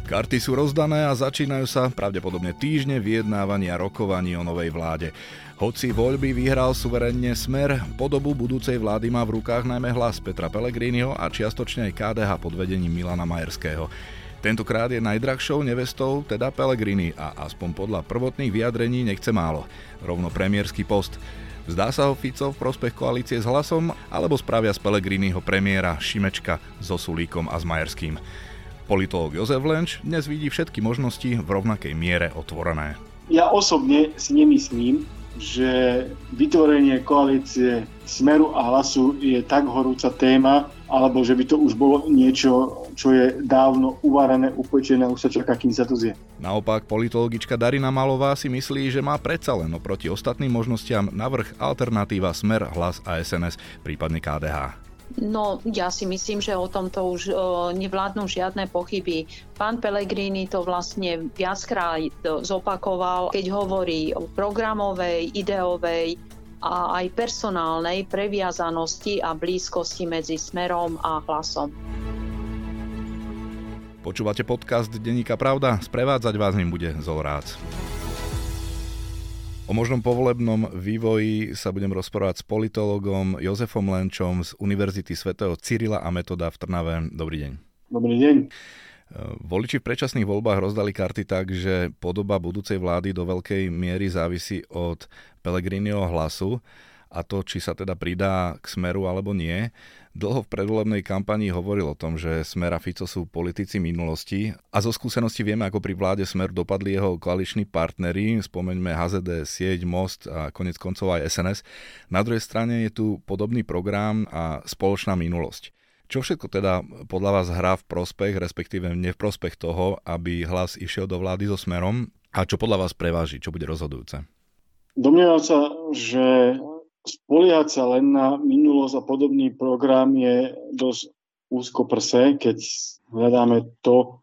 Karty sú rozdané a začínajú sa pravdepodobne týždne vyjednávania a rokovaní o novej vláde. Hoci voľby vyhral suverénne Smer, podobu budúcej vlády má v rukách najmä Hlas Petra Pellegriniho a čiastočne aj KDH pod vedením Milana Majerského. Tentokrát je najdrahšou nevestou teda Pellegrini a aspoň podľa prvotných vyjadrení nechce málo. Rovno premiérsky post. Zdá sa ho Fico v prospech koalície s Hlasom, alebo spravia z Pellegriniho premiéra Šimečka so Sulíkom a s Majerským. Politológ Jozef Lenč dnes vidí všetky možnosti v rovnakej miere otvorené. Ja osobne si nemyslím, že vytvorenie koalície Smeru a Hlasu je tak horúca téma, alebo že by to už bolo niečo, čo je dávno uvarené, upečené, už sa čaká, kým sa to zje. Naopak politologička Darina Malová si myslí, že má predsa len oproti ostatným možnostiam navrch alternatíva Smer, Hlas a SNS, prípadne KDH. No, ja si myslím, že o tomto už nevládnu žiadne pochyby. Pán Pellegrini to vlastne viackrát zopakoval, keď hovorí o programovej, ideovej a aj personálnej previazanosti a blízkosti medzi Smerom a Hlasom. Počúvate podcast Denníka Pravda? Sprevádzať vás ním bude Zolrác. O možnom povolebnom vývoji sa budem rozprávať s politologom Jozefom Lenčom z Univerzity svätého Cyrila a Metoda v Trnave. Dobrý deň. Dobrý deň. Voliči v predčasných voľbách rozdali karty tak, že podoba budúcej vlády do veľkej miery závisí od Pellegriniho Hlasu a to, či sa teda pridá k Smeru alebo nie. Dlho v predvolebnej kampanii hovoril o tom, že Smer a Fico sú politici minulosti a zo skúsenosti vieme, ako pri vláde Smer dopadli jeho koaliční partneri, spomeňme HZD, Sieť, Most a konec koncov aj SNS. Na druhej strane je tu podobný program a spoločná minulosť. Čo všetko teda podľa vás hrá v prospech, respektíve nie v prospech toho, aby Hlas išiel do vlády so Smerom a čo podľa vás preváži, čo bude rozhodujúce? Domnievam sa, že spoliehať sa len na minulosť a podobný program je dosť úzkoprsé, keď hľadáme to,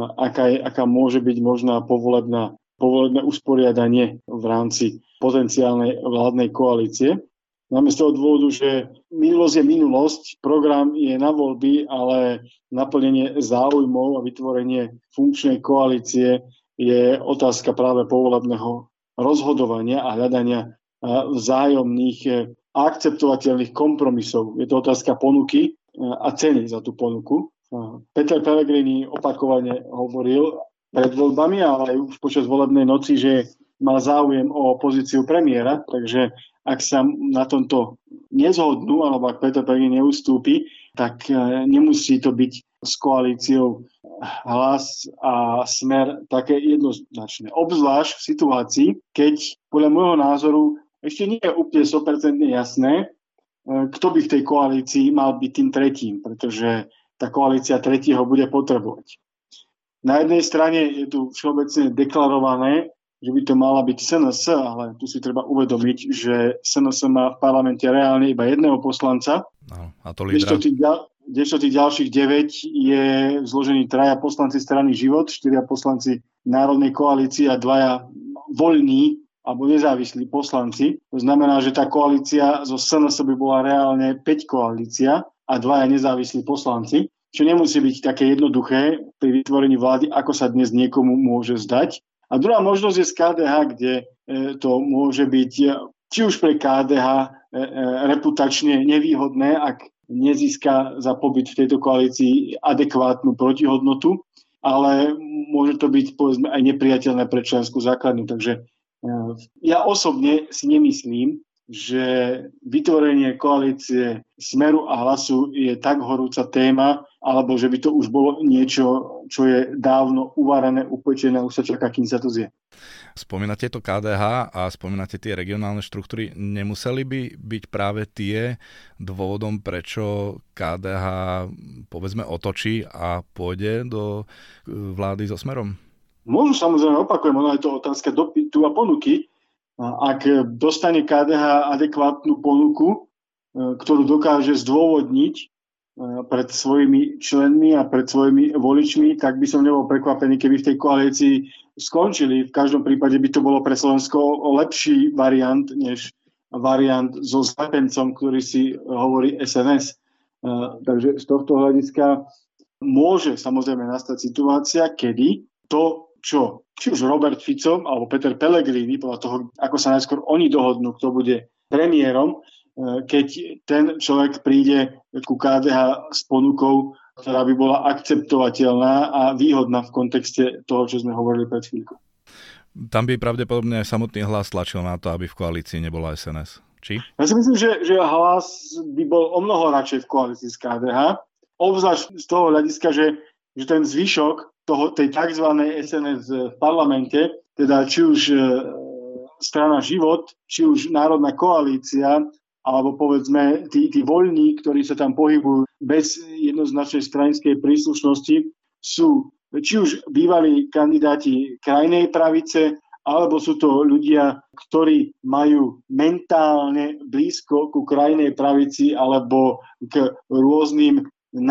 aká môže byť možná povolebné usporiadanie v rámci potenciálnej vládnej koalície. Máme z toho dôvodu, že minulosť je minulosť, program je na voľby, ale naplnenie záujmov a vytvorenie funkčnej koalície je otázka práve povolebného rozhodovania a hľadania vzájomných a akceptovateľných kompromisov. Je to otázka ponuky a ceny za tú ponuku. Peter Pellegrini opakovane hovoril pred voľbami, ale aj už počas volebnej noci, že mal záujem o pozíciu premiéra, takže ak sa na tomto nezhodnú, alebo ak Peter Pellegrini neustúpi, tak nemusí to byť s koalíciou Hlas a Smer také jednoznačné. Obzvlášť v situácii, keď podľa môjho názoru ešte nie je úplne 100% jasné, kto by v tej koalícii mal byť tým tretím, pretože tá koalícia tretieho bude potrebovať. Na jednej strane je tu všeobecne deklarované, že by to mala byť SNS, ale tu si treba uvedomiť, že SNS má v parlamente reálne iba jedného poslanca. A to lídra. Kdežto tých ďalších 9 je zložený 3 poslanci strany Život, 4 poslanci Národnej koalície a 2 voľní alebo nezávislí poslanci. To znamená, že tá koalícia zo SNS by bola reálne 5 koalícia a 2 nezávislí poslanci, čo nemusí byť také jednoduché pri vytvorení vlády, ako sa dnes niekomu môže zdať. A druhá možnosť je z KDH, kde to môže byť či už pre KDH reputačne nevýhodné, ak nezíska za pobyt v tejto koalícii adekvátnu protihodnotu, ale môže to byť povedzme aj nepriateľné pre členskú základňu. Takže ja osobne si nemyslím, že vytvorenie koalície Smeru a Hlasu je tak horúca téma, alebo že by to už bolo niečo, čo je dávno uvarené, upečené, už sa čaká, kým sa to zje. Spomínate to KDH a spomínate tie regionálne štruktúry. Nemuseli by byť práve tie dôvodom, prečo KDH povedzme otočí a pôjde do vlády so Smerom? Môžu, samozrejme, opakujem, ono je to otázka dopytu a ponuky. Ak dostane KDH adekvátnu ponuku, ktorú dokáže zdôvodniť pred svojimi členmi a pred svojimi voličmi, tak by som nebol prekvapený, keby v tej koalícii skončili. V každom prípade by to bolo pre Slovensko lepší variant, než variant so zlepencom, ktorý si hovorí SNS. Takže z tohto hľadiska môže samozrejme nastať situácia, kedy to, čo či už Robert Fico alebo Peter Pellegrini, podľa toho, ako sa najskôr oni dohodnú, kto bude premiérom, keď ten človek príde ku KDH s ponukou, ktorá by bola akceptovateľná a výhodná v kontexte toho, čo sme hovorili pred chvíľkou. Tam by pravdepodobne aj samotný Hlas tlačil na to, aby v koalícii nebola SNS. Či? Ja si myslím, že Hlas by bol omnoho radšej v koalícii s KDH, obzvlášť z toho hľadiska, že ten zvyšok tej tzv. SNS v parlamente, teda či už strana Život, či už Národná koalícia, alebo povedzme tí voľní, ktorí sa tam pohybujú bez jednoznačnej stranickej príslušnosti, sú či už bývalí kandidáti krajnej pravice, alebo sú to ľudia, ktorí majú mentálne blízko ku krajnej pravici alebo k rôznym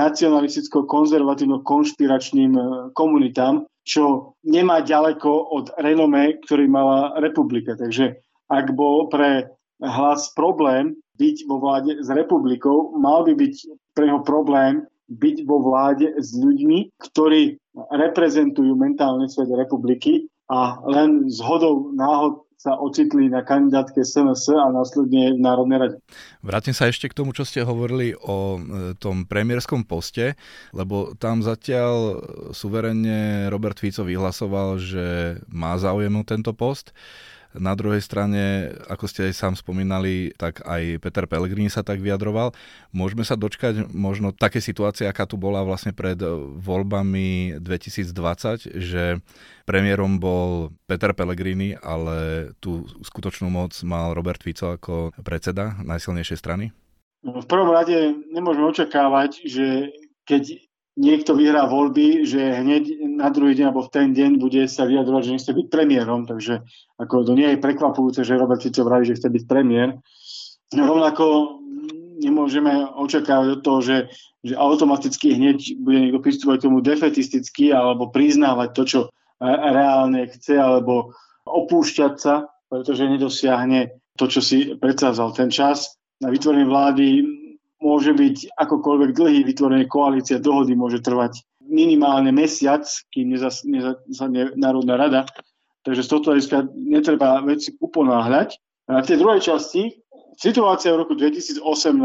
nacionalisticko-konzervatívno-konšpiračným komunitám, čo nemá ďaleko od renomé, ktorý mala republika. Takže ak bol pre Hlas problém byť vo vláde s republikou, mal by byť pre neho problém byť vo vláde s ľuďmi, ktorí reprezentujú mentálny svet republiky a len zhodou náhod sa ocitli na kandidátke SNS a následne v Národnej rade. Vrátim sa ešte k tomu, čo ste hovorili o tom premiérskom poste, lebo tam zatiaľ suverenne Robert Fico vyhlasoval, že má záujem o tento post. Na druhej strane, ako ste aj sám spomínali, tak aj Peter Pellegrini sa tak vyjadroval. Môžeme sa dočkať možno také situácie, aká tu bola vlastne pred voľbami 2020, že premiérom bol Peter Pellegrini, ale tú skutočnú moc mal Robert Fico ako predseda najsilnejšej strany? V prvom rade nemôžeme očakávať, že keď niekto vyhrá voľby, že hneď na druhý deň alebo v ten deň bude sa vyjadrovať, že nechce byť premiérom, takže ako to nie je prekvapujúce, že Robert Fico vraví, že chce byť premiér. Rovnako nemôžeme očakávať od toho, že automaticky hneď bude niekto pristupovať k tomu defetisticky alebo priznávať to, čo reálne chce, alebo opúšťať sa, pretože nedosiahne to, čo si predsavzal. Ten čas na vytvorenie vlády môže byť akokoľvek dlhý, vytvorenie koalície dohody môže trvať minimálne mesiac, kým nezasadne Národná rada. Takže z tohto hľadiska netreba veci uponáhľať. A v tej druhej časti situácia v roku 2018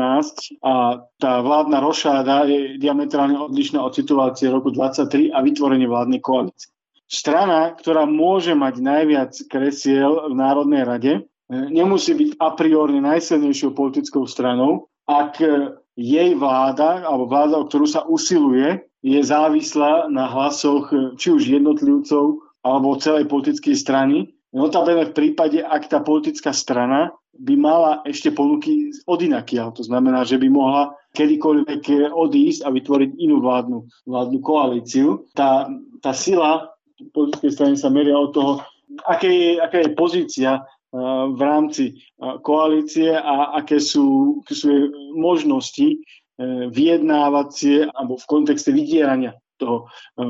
a tá vládna rošáda je diametrálne odlišná od situácie v roku 2023 a vytvorenie vládnej koalície. Strana, ktorá môže mať najviac kresiel v Národnej rade, nemusí byť a priori najsilnejšou politickou stranou, ak jej vláda, alebo vláda, o ktorú sa usiluje, je závislá na hlasoch či už jednotlivcov, alebo celej politickej strany. Notabene v prípade, ak tá politická strana by mala ešte ponuky od inakiaľ. To znamená, že by mohla kedykoľvek odísť a vytvoriť inú vládnu koalíciu. Tá sila politickej strany sa meria od toho, aká je pozícia v rámci koalície a aké sú možnosti vyjednávacie alebo v kontexte vydierania toho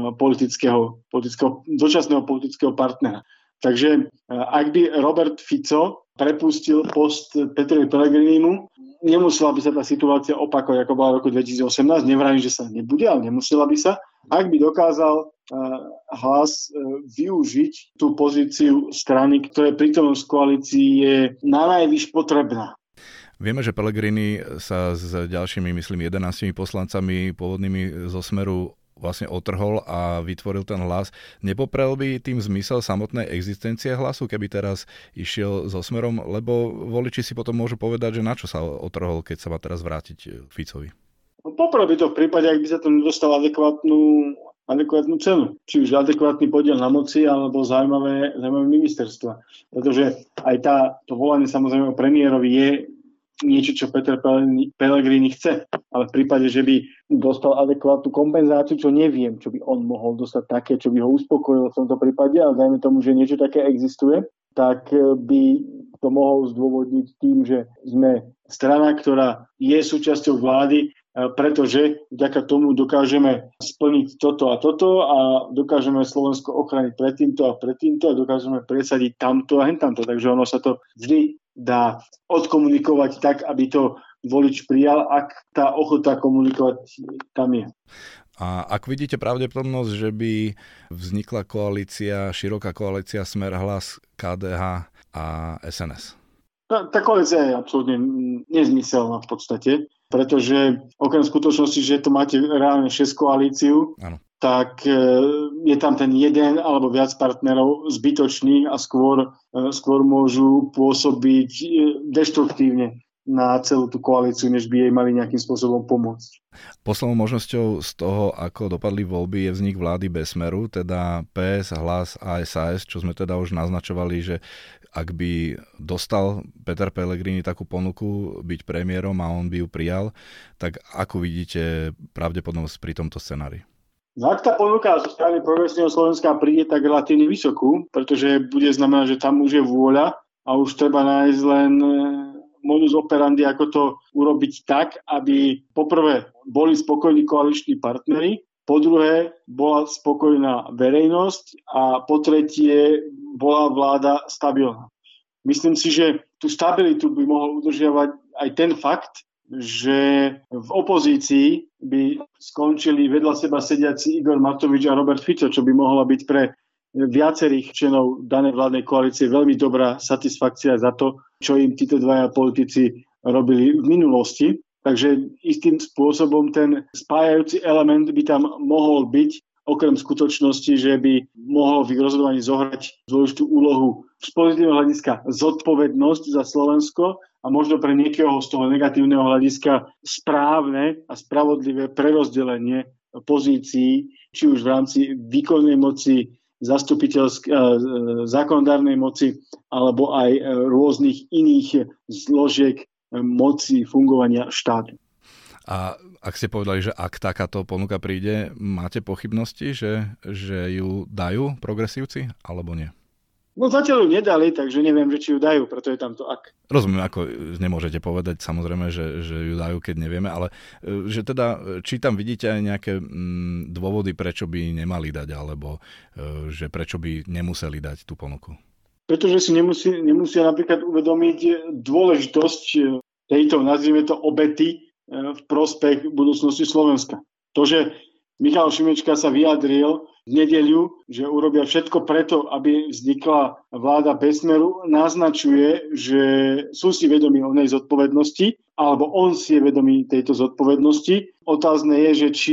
dočasného politického partnera. Takže ak by Robert Fico prepustil post Petrovi Pellegrinimu, nemusela by sa tá situácia opakovať, ako bola v roku 2018. Nevrajím, že sa nebude, ale nemusela by sa. Ak by dokázal Hlas využiť tú pozíciu strany, ktorej prítomnosť koalícii je nanajvyš potrebná. Vieme, že Pellegrini sa s ďalšími, myslím, 11 poslancami pôvodnými zo Smeru vlastne otrhol a vytvoril ten Hlas. Nepoprel by tým zmysel samotnej existencie Hlasu, keby teraz išiel so Smerom, lebo voliči si potom môžu povedať, že na čo sa otrhol, keď sa má teraz vrátiť Ficovi. Poprel by to v prípade, ak by sa to nedostal adekvátnu cenu. Či už adekvátny podiel na moci, alebo zaujímavé ministerstva. Pretože aj to volanie samozrejme o premiérovi je niečo, čo Peter Pellegrini chce. Ale v prípade, že by dostal adekvátnu kompenzáciu, čo neviem, čo by on mohol dostať také, čo by ho uspokojilo v tomto prípade, ale dajme tomu, že niečo také existuje, tak by to mohol zdôvodniť tým, že sme strana, ktorá je súčasťou vlády, pretože vďaka tomu dokážeme splniť toto a toto a dokážeme Slovensko ochrániť pred týmto a dokážeme presadiť tamto a hentamto. Takže ono sa to vždy dá odkomunikovať tak, aby to volič prijal, ak tá ochota komunikovať tam je. A ak vidíte pravdepodobnosť, že by vznikla široká koalícia Smer, Hlas, KDH a SNS? Tá koalícia je absolútne nezmyselná v podstate, pretože okrem skutočnosti, že tu máte reálne 6 koalíciu, ano, tak je tam ten jeden alebo viac partnerov zbytočných a skôr môžu pôsobiť deštruktívne na celú tú koalíciu, než by jej mali nejakým spôsobom pomôcť. Poslednou možnosťou z toho, ako dopadli voľby, je vznik vlády bez Smeru, teda PS, Hlas a SAS, čo sme teda už naznačovali, že ak by dostal Peter Pellegrini takú ponuku byť premiérom a on by ju prijal, tak ako vidíte pravdepodobnosť pri tomto scenári? No, ak tá ponuka zo strany Progresívneho Slovenska príde tak relatívne vysokú, pretože bude znamenať, že tam už je vôľa a už treba nájsť len modus operandi, ako to urobiť tak, aby poprvé boli spokojní koaliční partneri, po druhé bola spokojná verejnosť a po tretie bola vláda stabilná. Myslím si, že tú stabilitu by mohol udržiavať aj ten fakt, že v opozícii by skončili vedľa seba sediaci Igor Matovič a Robert Fico, čo by mohla byť pre viacerých členov danej vládnej koalície veľmi dobrá satisfakcia za to, čo im títo dvaja politici robili v minulosti. Takže istým spôsobom ten spájajúci element by tam mohol byť, okrem skutočnosti, že by mohol v ich rozhodovaní zohrať dôležitú úlohu z pozitívneho hľadiska zodpovednosť za Slovensko a možno pre niekoho z toho negatívneho hľadiska správne a spravodlivé prerozdelenie pozícií, či už v rámci výkonnej moci, zákonodárnej moci alebo aj rôznych iných zložiek moci fungovania štátu. A ak ste povedali, že ak takáto ponuka príde, máte pochybnosti, že ju dajú progresívci, alebo nie? No zatiaľ ju nedali, takže neviem, že či ju dajú, preto je tam to ak. Rozumiem, ako nemôžete povedať, samozrejme, že ju dajú, keď nevieme, ale že teda, či tam vidíte aj nejaké dôvody, prečo by nemali dať, alebo že prečo by nemuseli dať tú ponuku? Pretože si nemusia napríklad uvedomiť dôležitosť tejto, nazvime to, obety v prospech budúcnosti Slovenska. To, že Michal Šimečka sa vyjadril v nedeľu, že urobia všetko preto, aby vznikla vláda bez Smeru, naznačuje, že sú si vedomí onej zodpovednosti, alebo on si je vedomý tejto zodpovednosti. Otázne je, že či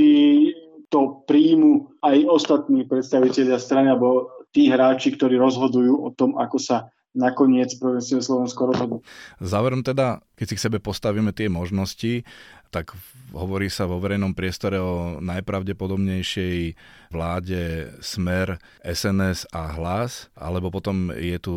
to príjmu aj ostatní predstavitelia strany, alebo tí hráči, ktorí rozhodujú o tom, ako sa nakoniec Progresívne Slovensko rozhodnú. Záverom teda, keď si k sebe postavíme tie možnosti, tak hovorí sa vo verejnom priestore o najpravdepodobnejšej vláde Smer, SNS a Hlas, alebo potom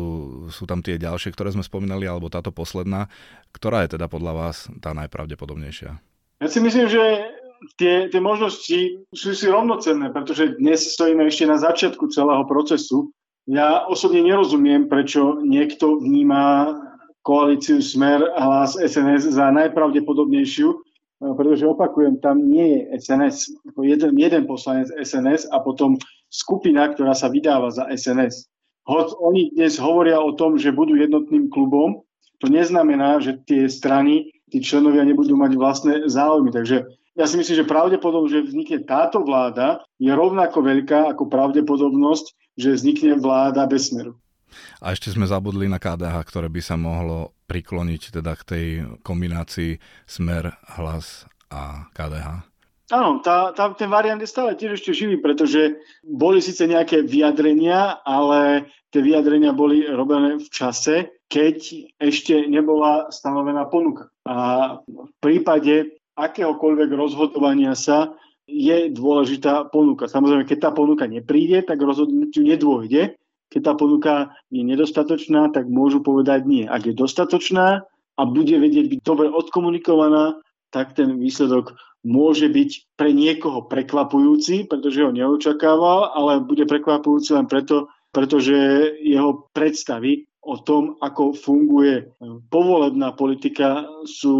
sú tam tie ďalšie, ktoré sme spomínali, alebo táto posledná. Ktorá je teda podľa vás tá najpravdepodobnejšia? Ja si myslím, že tie možnosti sú si rovnocenné, pretože dnes stojíme ešte na začiatku celého procesu. Ja osobne nerozumiem, prečo niekto vníma koalíciu Smer, Hlas, SNS za najpravdepodobnejšiu, pretože opakujem, tam nie je SNS. Jeden poslanec SNS a potom skupina, ktorá sa vydáva za SNS. Hoď oni dnes hovoria o tom, že budú jednotným klubom, to neznamená, že tie strany, tí členovia nebudú mať vlastné záujmy. Takže ja si myslím, že pravdepodobnosť, že vznikne táto vláda, je rovnako veľká ako pravdepodobnosť, že vznikne vláda bez Smeru. A ešte sme zabudli na KDH, ktoré by sa mohlo prikloniť teda k tej kombinácii Smer, Hlas a KDH. Áno, ten variant je stále tiež ešte živý, pretože boli síce nejaké vyjadrenia, ale tie vyjadrenia boli robené v čase, keď ešte nebola stanovená ponuka. A v prípade akéhokoľvek rozhodovania sa je dôležitá ponuka. Samozrejme, keď tá ponuka nepríde, tak rozhodnutiu nedôjde. Keď tá ponuka je nedostatočná, tak môžu povedať nie. Ak je dostatočná a bude vedieť byť dobre odkomunikovaná, tak ten výsledok môže byť pre niekoho prekvapujúci, pretože ho neočakával, ale bude prekvapujúci len preto, pretože jeho predstavy o tom, ako funguje povolebná politika, sú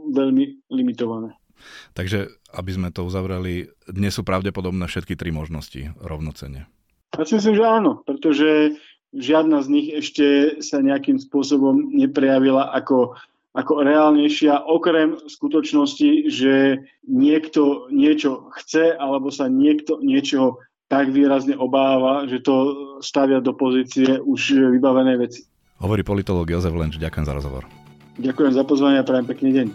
veľmi limitované. Takže, aby sme to uzavreli, dnes sú pravdepodobné všetky tri možnosti rovnocenne. Ja si myslím, že áno, pretože žiadna z nich ešte sa nejakým spôsobom neprejavila ako ako reálnejšia, okrem skutočnosti, že niekto niečo chce alebo sa niekto niečoho tak výrazne obáva, že to stavia do pozície už vybavenej veci. Hovorí politológ Jozef Lenč, ďakujem za rozhovor. Ďakujem za pozvanie a prajem pekný deň.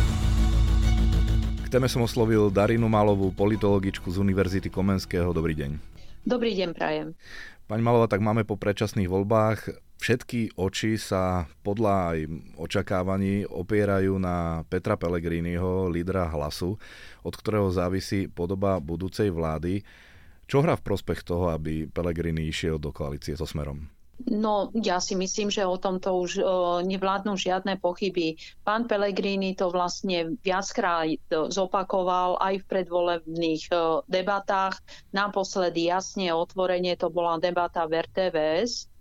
K téme som oslovil Darinu Malovú, politologičku z Univerzity Komenského. Dobrý deň. Dobrý deň, prajem. Pani Malová, tak máme po predčasných voľbách. Všetky oči sa podľa aj očakávaní opierajú na Petra Pellegriniho, lídra Hlasu, od ktorého závisí podoba budúcej vlády. Čo hrá v prospech toho, aby Pellegrini išiel do koalície so Smerom? No, ja si myslím, že o tomto už nevládnu žiadne pochyby. Pán Pellegrini to vlastne viackrát zopakoval aj v predvolebných debatách. Naposledy jasne otvorene to bola debata v RTVS,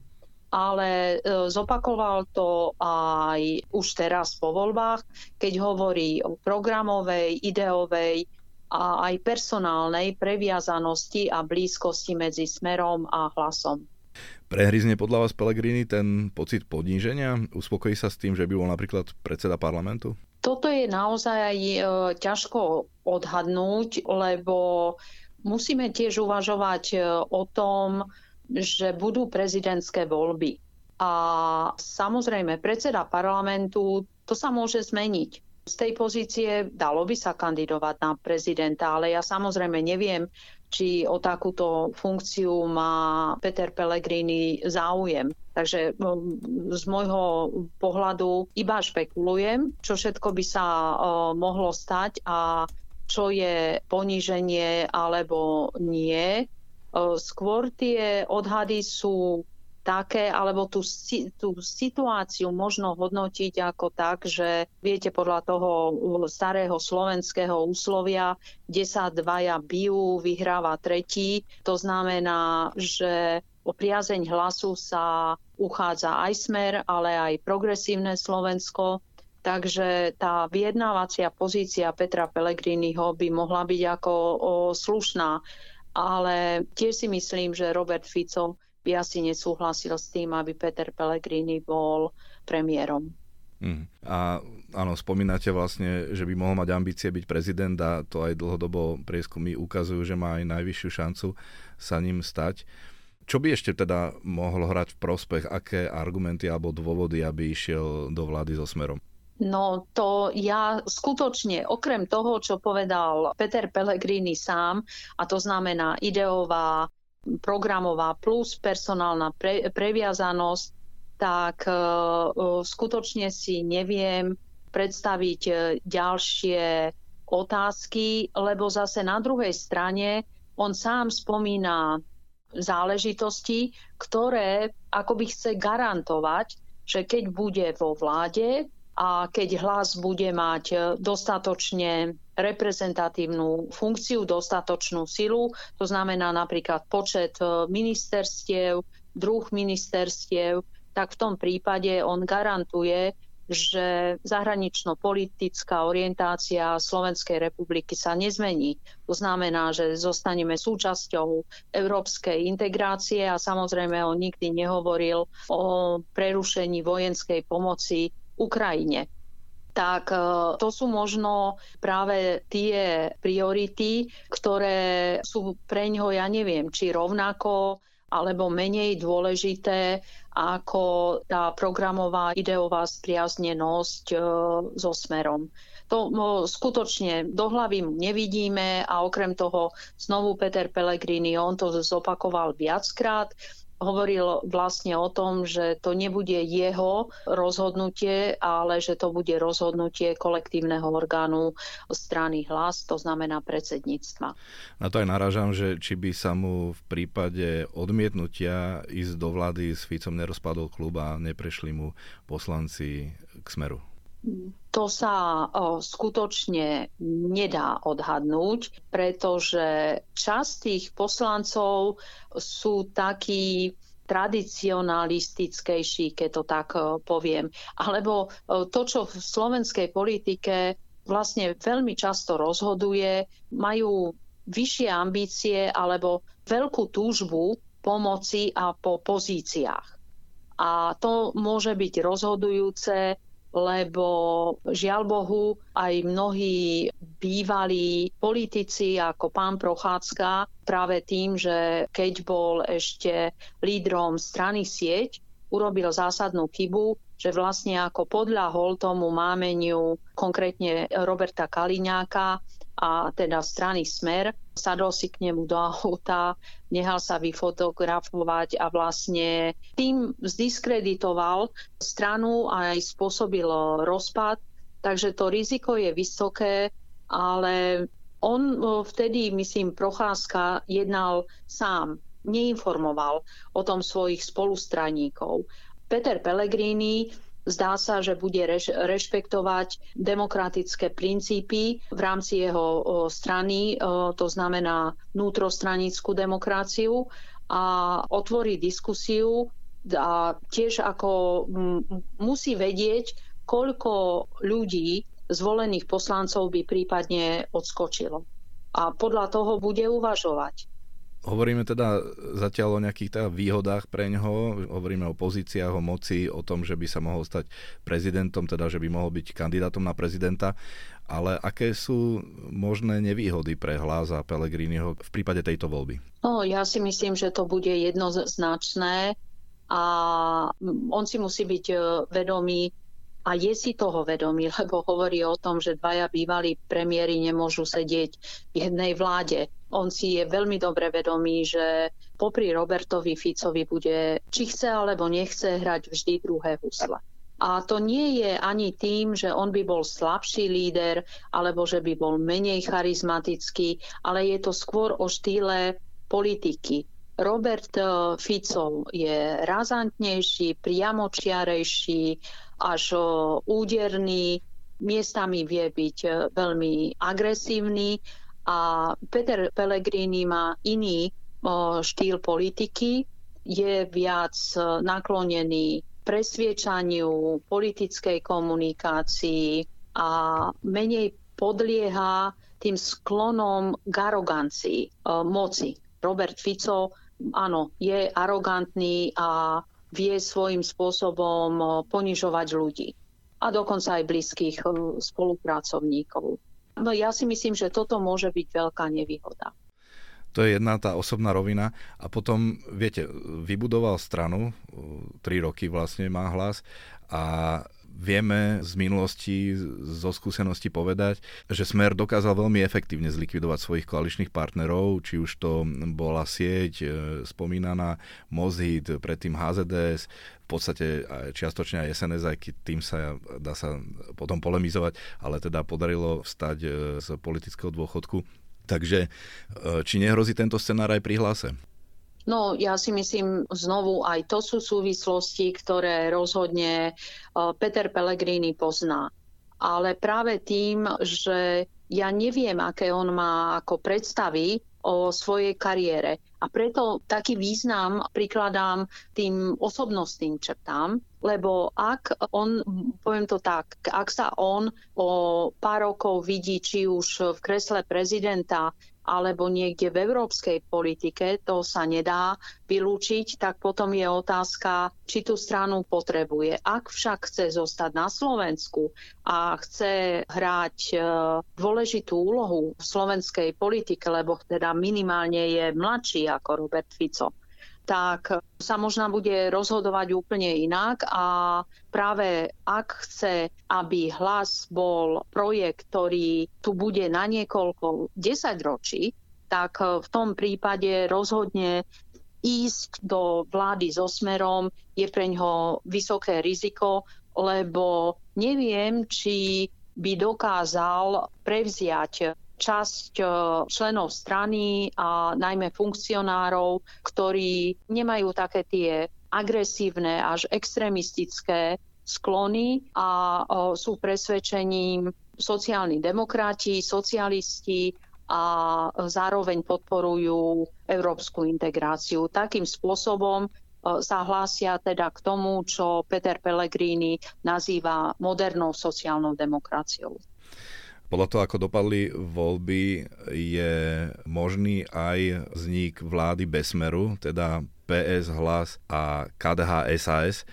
ale zopakoval to aj už teraz po voľbách, keď hovorí o programovej, ideovej a aj personálnej previazanosti a blízkosti medzi Smerom a Hlasom. Prehryzne podľa vás Pellegrini ten pocit poníženia? Uspokojí sa s tým, že by bol napríklad predseda parlamentu? Toto je naozaj ťažko odhadnúť, lebo musíme tiež uvažovať o tom, že budú prezidentské voľby. A samozrejme, predseda parlamentu, to sa môže zmeniť. Z tej pozície dalo by sa kandidovať na prezidenta, ale ja samozrejme neviem, či o takúto funkciu má Peter Pellegrini záujem. Takže z môjho pohľadu iba špekulujem, čo všetko by sa mohlo stať a čo je poníženie alebo nie. Skôr tie odhady sú také, alebo tú situáciu možno hodnotiť ako tak, že viete, podľa toho starého slovenského úslovia, kde sa dvaja bijú, vyhráva tretí. To znamená, že o priazeň Hlasu sa uchádza aj Smer, ale aj Progresívne Slovensko. Takže tá vyjednávacia pozícia Petra Pellegriniho by mohla byť ako slušná. Ale tiež si myslím, že Robert Fico by asi nesúhlasil s tým, aby Peter Pellegrini bol premiérom. A áno, spomínate vlastne, že by mohol mať ambície byť prezident a to aj dlhodobo prieskumy ukazujú, že má aj najvyššiu šancu sa ním stať. Čo by ešte teda mohlo hrať v prospech, aké argumenty alebo dôvody, aby išiel do vlády so Smerom? No to ja skutočne, okrem toho, čo povedal Peter Pellegrini sám, a to znamená ideová, programová plus personálna previazanosť, tak skutočne si neviem predstaviť ďalšie otázky, lebo zase na druhej strane on sám spomína záležitosti, ktoré akoby chce garantovať, že keď bude vo vláde a keď Hlas bude mať dostatočne reprezentatívnu funkciu, dostatočnú silu, to znamená napríklad počet ministerstiev, druh ministerstiev, tak v tom prípade on garantuje, že zahranično-politická orientácia Slovenskej republiky sa nezmení. To znamená, že zostaneme súčasťou európskej integrácie a samozrejme on nikdy nehovoril o prerušení vojenskej pomoci Ukrajine. Tak to sú možno práve tie priority, ktoré sú preňho, ja neviem, či rovnako alebo menej dôležité ako tá programová ideová spriaznenosť so Smerom. To skutočne do hlavy nevidíme a okrem toho znovu Peter Pellegrini, on to zopakoval viackrát, hovoril vlastne o tom, že to nebude jeho rozhodnutie, ale že to bude rozhodnutie kolektívneho orgánu strany Hlas, to znamená predsedníctva. Na to aj narážam, že či by sa mu v prípade odmietnutia ísť do vlády s Ficom nerozpadol klub a neprešli mu poslanci k Smeru. To sa skutočne nedá odhadnúť, pretože časť tých poslancov sú takí tradicionalistickejší, keď to tak poviem. Alebo to, čo v slovenskej politike vlastne veľmi často rozhoduje, majú vyššie ambície alebo veľkú túžbu pomoci a po pozíciách. A to môže byť rozhodujúce lebo žiaľ Bohu aj mnohí bývalí politici ako pán Prochádzka práve tým, že keď bol ešte lídrom strany Sieť, urobil zásadnú chybu, že vlastne ako podľahol tomu mámeniu konkrétne Roberta Kaliňáka a teda strany Smer, sadol si k nemu do auta, nehal sa vyfotografovať a vlastne tým zdiskreditoval stranu a aj spôsobil rozpad. Takže to riziko je vysoké, ale on vtedy, myslím, Procházka jednal sám, neinformoval o tom svojich spolustraníkov. Peter Pellegrini zdá sa, že bude rešpektovať demokratické princípy v rámci jeho strany, to znamená vnútrostranickú demokraciu, a otvorí diskusiu a tiež ako musí vedieť, koľko ľudí, zvolených poslancov, by prípadne odskočilo. A podľa toho bude uvažovať. Hovoríme teda zatiaľ o nejakých teda výhodách pre ňoho, hovoríme o pozíciách, o moci, o tom, že by sa mohol stať prezidentom, teda že by mohol byť kandidátom na prezidenta, ale aké sú možné nevýhody pre Hlas a Pellegriniho v prípade tejto voľby? No, ja si myslím, že to bude jednoznačné a on si musí byť vedomý a je si toho vedomý, lebo hovorí o tom, že dvaja bývalí premiéri nemôžu sedieť v jednej vláde. On si je veľmi dobre vedomý, že popri Robertovi Ficovi bude, či chce alebo nechce, hrať vždy druhé husle. A to nie je ani tým, že on by bol slabší líder, alebo že by bol menej charizmatický, ale je to skôr o štýle politiky. Robert Fico je razantnejší, priamočiarejší, až úderný, miestami vie byť veľmi agresívny a Peter Pellegrini má iný štýl politiky, je viac naklonený presviečaniu, politickej komunikácii a menej podlieha tým sklonom k arogancii moci. Robert Fico, áno, je arogantný a vie svojím spôsobom ponižovať ľudí a dokonca aj blízkych spolupracovníkov. No ja si myslím, že toto môže byť veľká nevýhoda. To je jedna tá osobná rovina a potom, viete, vybudoval stranu, 3 roky vlastne má Hlas a vieme z minulosti, zo skúsenosti povedať, že Smer dokázal veľmi efektívne zlikvidovať svojich koaličných partnerov, či už to bola Sieť, spomínaná Mozhit, predtým HZDS, v podstate čiastočne aj SNS, aj keď tým sa dá sa potom polemizovať, ale teda podarilo vstať z politického dôchodku. Takže či nehrozí tento scenár aj pri Hlase? No, ja si myslím znovu, aj to sú súvislosti, ktoré rozhodne Peter Pellegrini pozná. Ale práve tým, že ja neviem, aké on má ako predstavy o svojej kariére. A preto taký význam prikladám tým osobnostným črtám, lebo ak on, poviem to tak, ak sa on o pár rokov vidí či už v kresle prezidenta alebo niekde v európskej politike, to sa nedá vylúčiť, tak potom je otázka, či tú stranu potrebuje. Ak však chce zostať na Slovensku a chce hrať dôležitú úlohu v slovenskej politike, lebo teda minimálne je mladší ako Robert Fico, tak sa možno bude rozhodovať úplne inak a práve ak chce, aby Hlas bol projekt, ktorý tu bude na niekoľko 10 ročí, tak v tom prípade rozhodne ísť do vlády so Smerom je pre ňoho vysoké riziko, lebo neviem, či by dokázal prevziať časť členov strany a najmä funkcionárov, ktorí nemajú také tie agresívne až extrémistické sklony a sú presvedčením sociálni demokrati, socialisti a zároveň podporujú európsku integráciu. Takým spôsobom sa hlásia teda k tomu, čo Peter Pellegrini nazýva modernou sociálnou demokraciou. Podľa toho, ako dopadli voľby, je možný aj vznik vlády bez Smeru, teda PS, Hlas a KDH, SAS.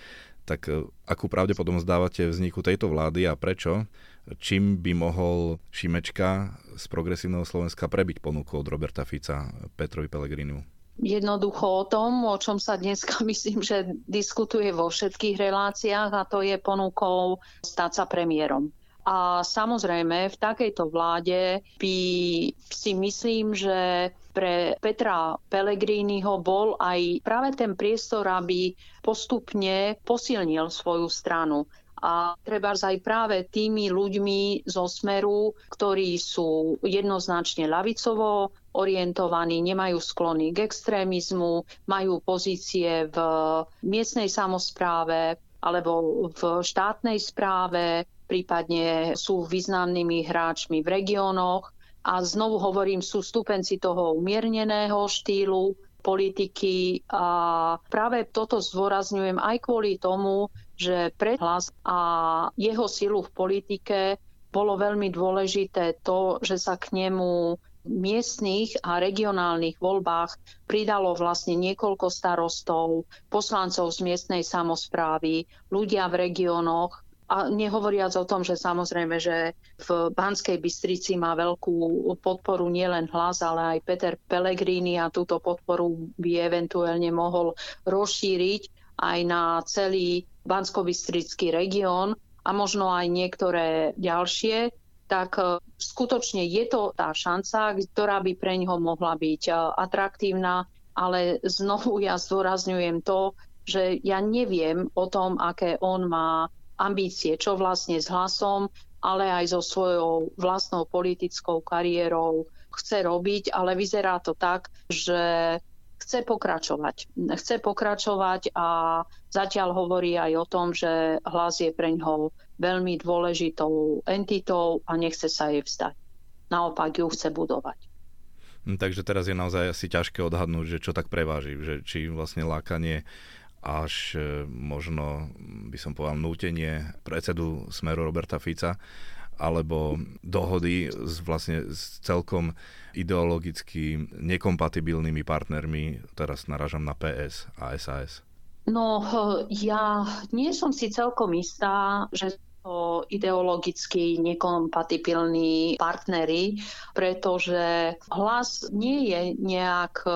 Tak akú pravdepodobnosť dávate vzniku tejto vlády a prečo? Čím by mohol Šimečka z Progresívneho Slovenska prebiť ponuku od Roberta Fica Petrovi Pellegrinimu? Jednoducho o tom, o čom sa dneska myslím, že diskutuje vo všetkých reláciách, a to je ponukou stať sa premiérom. A samozrejme, v takejto vláde by si myslím, že pre Petra Pellegriniho bol aj práve ten priestor, aby postupne posilnil svoju stranu. A trebárs aj práve tými ľuďmi zo Smeru, ktorí sú jednoznačne ľavicovo orientovaní, nemajú sklony k extrémizmu, majú pozície v miestnej samospráve alebo v štátnej správe, prípadne sú významnými hráčmi v regiónoch. A znovu hovorím, sú stúpenci toho umierneného štýlu politiky. A práve toto zdôrazňujem aj kvôli tomu, že pre Hlas a jeho silu v politike bolo veľmi dôležité to, že sa k nemu v miestnych a regionálnych voľbách pridalo vlastne niekoľko starostov, poslancov z miestnej samosprávy, ľudia v regiónoch. A nehovoriac o tom, že samozrejme, že v Banskej Bystrici má veľkú podporu nielen Hlas, ale aj Peter Pellegrini a túto podporu by eventuálne mohol rozšíriť aj na celý Banskobystrický región a možno aj niektoré ďalšie, tak skutočne je to tá šanca, ktorá by pre ňoho mohla byť atraktívna, ale znovu ja zdôrazňujem to, že ja neviem o tom, aké on má ambície, čo vlastne s Hlasom, ale aj so svojou vlastnou politickou kariérou chce robiť, ale vyzerá to tak, že chce pokračovať a zatiaľ hovorí aj o tom, že Hlas je pre ňoho veľmi dôležitou entitou a nechce sa jej vzdať. Naopak ju chce budovať. Takže teraz je naozaj asi ťažké odhadnúť, že čo tak preváži, že či vlastne lákanie až možno, by som povedal, nútenie predsedu Smeru Roberta Fica, alebo dohody s celkom ideologicky nekompatibilnými partnermi, teraz narážam na PS a SAS. No, ja nie som si celkom istá, že to ideologicky nekompatibilní partneri, pretože Hlas nie je nejak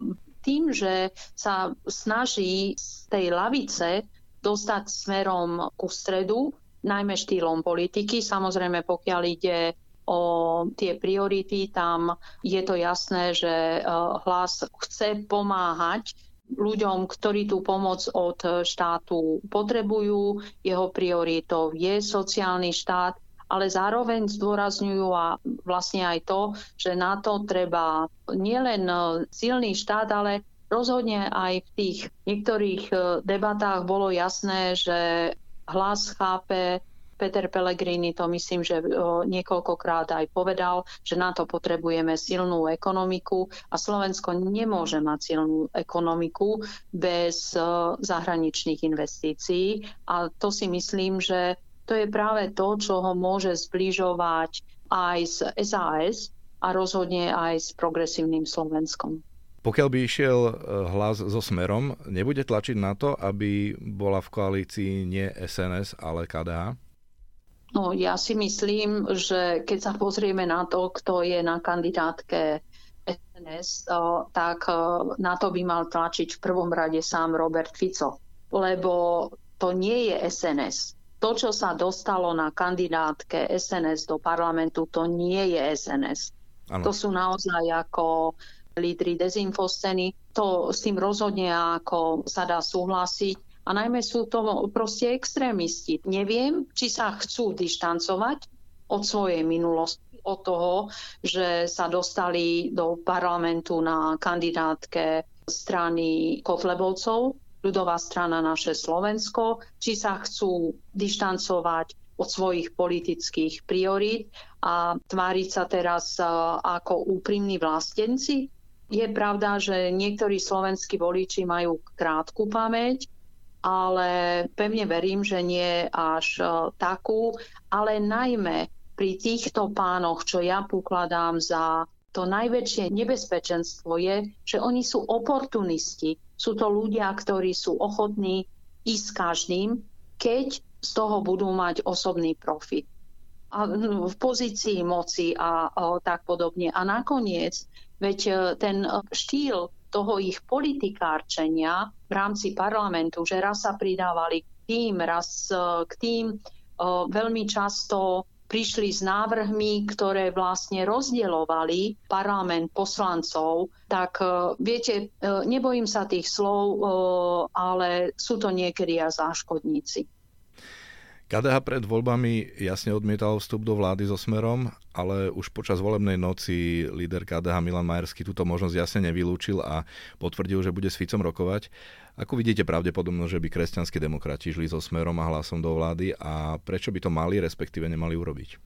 tým, že sa snaží z tej ľavice dostať smerom ku stredu, najmä štýlom politiky. Samozrejme, pokiaľ ide o tie priority, tam je to jasné, že Hlas chce pomáhať ľuďom, ktorí tú pomoc od štátu potrebujú. Jeho prioritou je sociálny štát, ale zároveň zdôrazňujú a vlastne aj to, že na to treba nielen silný štát, ale rozhodne aj v tých niektorých debatách bolo jasné, že Hlas chápe, Peter Pellegrini to myslím, že niekoľkokrát aj povedal, že na to potrebujeme silnú ekonomiku a Slovensko nemôže mať silnú ekonomiku bez zahraničných investícií. A to si myslím, že to je práve to, čo ho môže zbližovať aj s SAS a rozhodne aj s Progresívnym Slovenskom. Pokiaľ by išiel Hlas so Smerom, nebude tlačiť na to, aby bola v koalícii nie SNS, ale KDH? No, ja si myslím, že keď sa pozrieme na to, kto je na kandidátke SNS, tak na to by mal tlačiť v prvom rade sám Robert Fico. Lebo to nie je SNS. To, čo sa dostalo na kandidátke SNS do parlamentu, to nie je SNS. Ano. To sú naozaj ako lídri dezinfoscény. To s tým rozhodne ako sa dá súhlasiť. A najmä sú to proste extrémisti. Neviem, či sa chcú dištancovať od svojej minulosti, od toho, že sa dostali do parlamentu na kandidátke strany Kotlebovcov, ľudová strana Naše Slovensko, či sa chcú dištancovať od svojich politických priorít a tváriť sa teraz ako úprimní vlastenci. Je pravda, že niektorí slovenskí voliči majú krátku pamäť, ale pevne verím, že nie až takú, ale najmä pri týchto pánoch, čo ja pokladám za to najväčšie nebezpečenstvo je, že oni sú oportunisti. Sú to ľudia, ktorí sú ochotní ísť s každým, keď z toho budú mať osobný profit. A v pozícii moci a tak podobne. A nakoniec, veď ten štýl toho ich politikárčenia v rámci parlamentu, že raz sa pridávali k tým, raz k tým, veľmi často prišli s návrhmi, ktoré vlastne rozdielovali parlament poslancov, tak viete, nebojím sa tých slov, ale sú to niekedy aj záškodníci. KDH pred voľbami jasne odmietal vstup do vlády so Smerom, ale už počas volebnej noci líder KDH Milan Majerský túto možnosť jasne nevylúčil a potvrdil, že bude s Ficom rokovať. Ako vidíte pravdepodobnosť, že by kresťanskí demokrati šli so Smerom a Hlasom do vlády a prečo by to mali, respektíve nemali urobiť?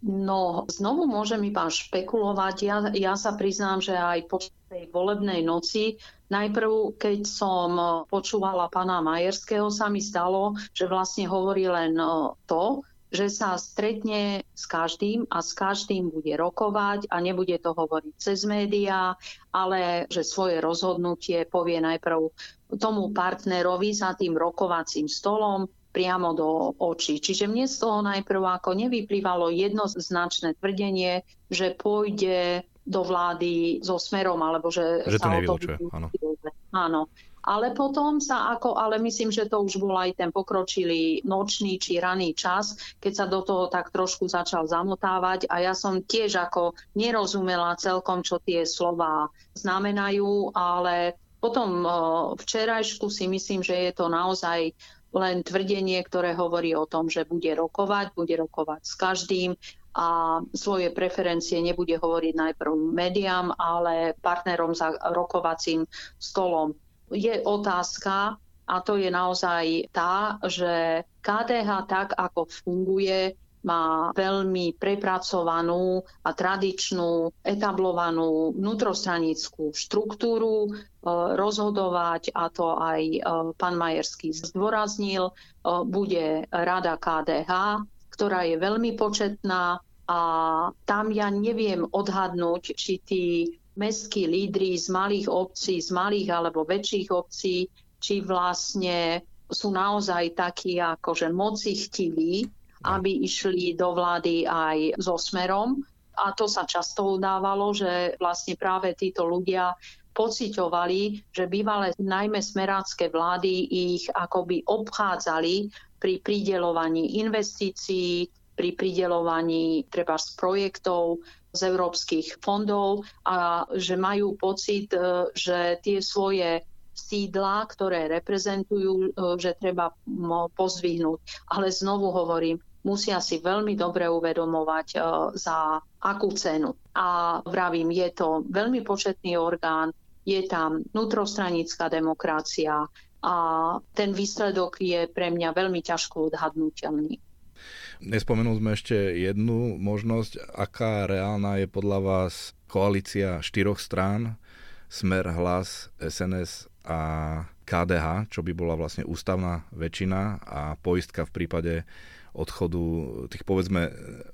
No, znovu môžem iba špekulovať. Ja sa priznám, že aj po tej volebnej noci, najprv, keď som počúvala pána Majerského, sa mi stalo, že vlastne hovorí len to, že sa stretne s každým a s každým bude rokovať a nebude to hovoriť cez médiá, ale že svoje rozhodnutie povie najprv tomu partnerovi za tým rokovacím stolom, priamo do očí. Čiže mne z toho najprv ako nevyplývalo jednoznačné tvrdenie, že pôjde do vlády so Smerom, alebo že to sa nevylučuje, áno. Áno. Ale potom ale myslím, že to už bol aj ten pokročilý nočný či raný čas, keď sa do toho tak trošku začal zamotávať a ja som tiež ako nerozumela celkom, čo tie slová znamenajú, ale potom včerajšku si myslím, že je to naozaj len tvrdenie, ktoré hovorí o tom, že bude rokovať s každým a svoje preferencie nebude hovoriť najprv médiám, ale partnerom za rokovacím stolom. Je otázka, a to je naozaj tá, že KDH tak, ako funguje, má veľmi prepracovanú a tradičnú, etablovanú vnútrostranickú štruktúru rozhodovať, a to aj pán Majerský zdôraznil, bude Rada KDH, ktorá je veľmi početná a tam ja neviem odhadnúť, či tí mestskí lídri z malých obcí, z malých alebo väčších obcí, či vlastne sú naozaj takí akože mocichtiví, aby išli do vlády aj so Smerom. A to sa často udávalo, že vlastne práve títo ľudia pociťovali, že bývalé najmä smerácké vlády ich akoby obchádzali pri prideľovaní investícií, pri prideľovaní treba z projektov z európskych fondov a že majú pocit, že tie svoje sídla, ktoré reprezentujú, že treba pozdvihnúť. Ale znovu hovorím, musia si veľmi dobre uvedomovať, za akú cenu. A vravím, je to veľmi početný orgán, je tam vnútrostranická demokracia a ten výsledok je pre mňa veľmi ťažko odhadnutelný. Nespomenul sme ešte jednu možnosť. Aká reálna je podľa vás koalícia 4 strán, Smer, Hlas, SNS a KDH, čo by bola vlastne ústavná väčšina a poistka v prípade odchodu tých, povedzme,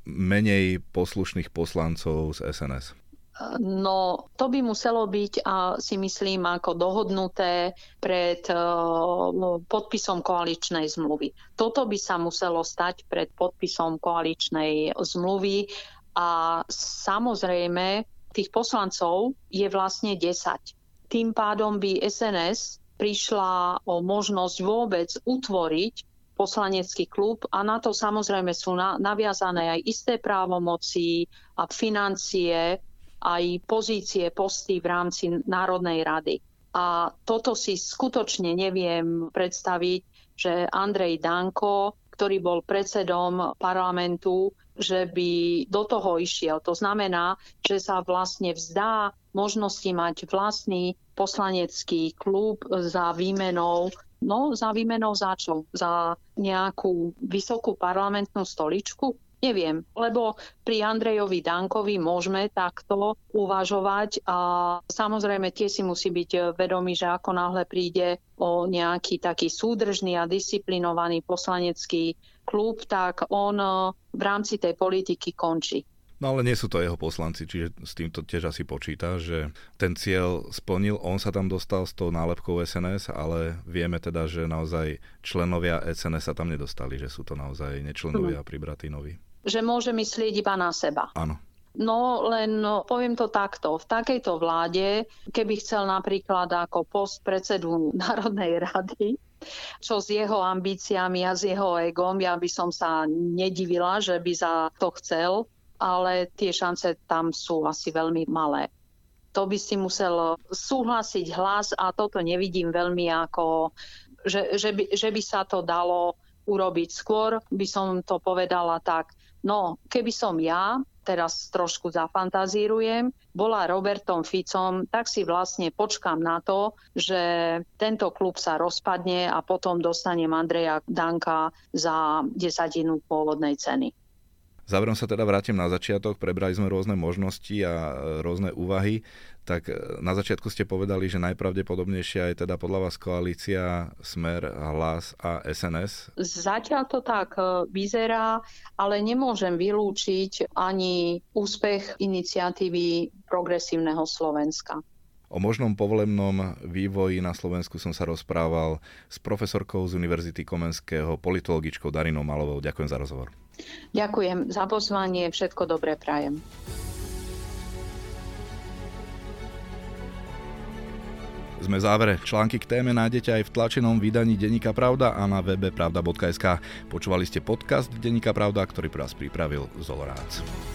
menej poslušných poslancov z SNS? No, to by muselo byť, a si myslím, ako dohodnuté pred podpisom koaličnej zmluvy. Toto by sa muselo stať pred podpisom koaličnej zmluvy a samozrejme tých poslancov je vlastne 10. Tým pádom by SNS prišla o možnosť vôbec utvoriť poslanecký klub a na to samozrejme sú naviazané aj isté právomoci a financie, aj pozície, posty v rámci Národnej rady. A toto si skutočne neviem predstaviť, že Andrej Danko, ktorý bol predsedom parlamentu, že by do toho išiel. To znamená, že sa vlastne vzdá možnosti mať vlastný poslanecký klub za výmenou. No, za výmenou za čo? Za nejakú vysokú parlamentnú stoličku? Neviem, lebo pri Andrejovi Dankovi môžeme takto uvažovať a samozrejme tie si musí byť vedomí, že ako náhle príde o nejaký taký súdržný a disciplinovaný poslanecký klub, tak on v rámci tej politiky končí. No ale nie sú to jeho poslanci, čiže s týmto tiež asi počíta, že ten cieľ splnil, on sa tam dostal s tou nálepkou SNS, ale vieme teda, že naozaj členovia SNS sa tam nedostali, že sú to naozaj nečlenovia pribratí noví. Že môže myslieť iba na seba. Áno. No len poviem to takto, v takejto vláde, keby chcel napríklad ako post predsedu Národnej rady, čo s jeho ambíciami a s jeho egom, ja by som sa nedivila, že by za to chcel, ale tie šance tam sú asi veľmi malé. To by si musel súhlasiť hlas a toto nevidím veľmi ako, že by sa to dalo urobiť. Skôr by som to povedala tak, no keby som ja, teraz trošku zafantazírujem, bola Robertom Ficom, tak si vlastne počkám na to, že tento klub sa rozpadne a potom dostanem Andreja Danka za 10 pôvodnej ceny. Záverom sa teda vrátim na začiatok, prebrali sme rôzne možnosti a rôzne úvahy, tak na začiatku ste povedali, že najpravdepodobnejšia je teda podľa vás koalícia Smer, Hlas a SNS? Zatiaľ to tak vyzerá, ale nemôžem vylúčiť ani úspech iniciatívy Progresívneho Slovenska. O možnom povolebnom vývoji na Slovensku som sa rozprával s profesorkou z Univerzity Komenského, politologičkou Darinou Malovou. Ďakujem za rozhovor. Ďakujem za pozvanie, všetko dobré prajem. Sme v závere. Články k téme nájdete aj v tlačenom vydaní Denníka Pravda a na webe pravda.sk. Počúvali ste podcast Denníka Pravda, ktorý pre vás pripravil Zolorác.